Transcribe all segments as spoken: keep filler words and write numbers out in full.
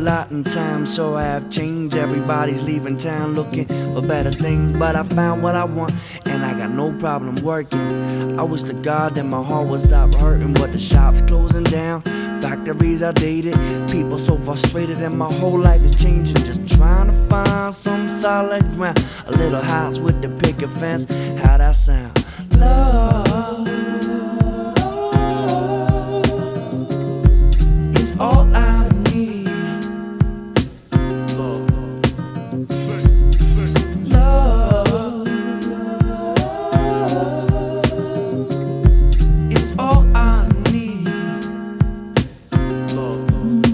lot in time, so I have changed. Everybody's leaving town looking for better things, but I found what I want, and I got no problem working. I wish to God that my heart would stop hurting, but the shop's closing down, factories outdated, people so frustrated, and my whole life is changing. Just trying to find some solid ground, a little house with the picket fence. How that sound? Love is all I need. Love, love is all I need. Love.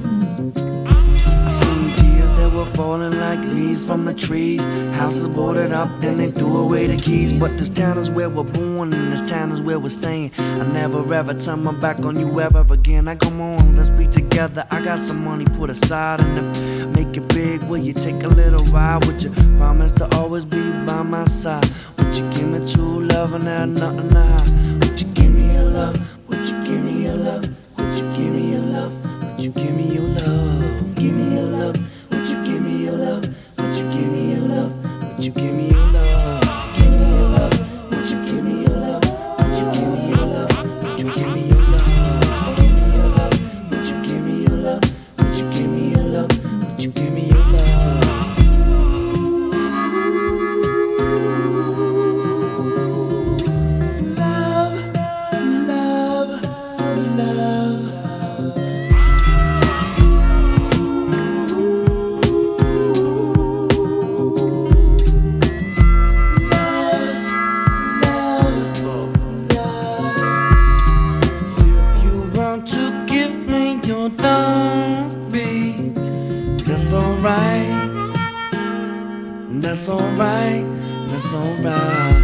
I seen tears that were falling like leaves from the trees. Houses boarded up, then they threw away the keys. But this town is where we're born, and this town is where we're staying. I never ever turn my back on you ever again. I come on, let's be together. I got some money put aside, and to make it big, will you take a little ride? Would you promise to always be by my side? Would you give me true love and have nothing to hide? Would you give me your love? Would you give me your love? Would you give me your love? Would you give me your love? Give me your love. Would you give me your love? Would you give me your love? Would you give me your love? Give me your love. Would you give me your love? Would you give me your love? Would you give me your love? Give me your love. Would you give me your love? Would you give me your love? Would you give me your love? Love, love, love. That's alright, that's alright, that's alright.